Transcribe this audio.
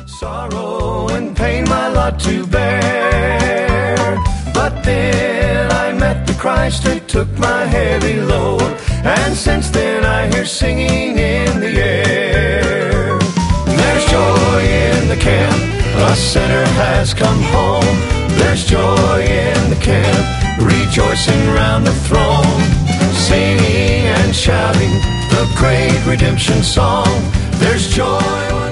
Sorrow and pain my lot to bear, but then I met the Christ who took my heavy load, and since then I hear singing in the air. There's joy in the camp, a sinner has come home. There's joy in the camp, rejoicing round the throne, singing and shouting the great redemption song. There's joy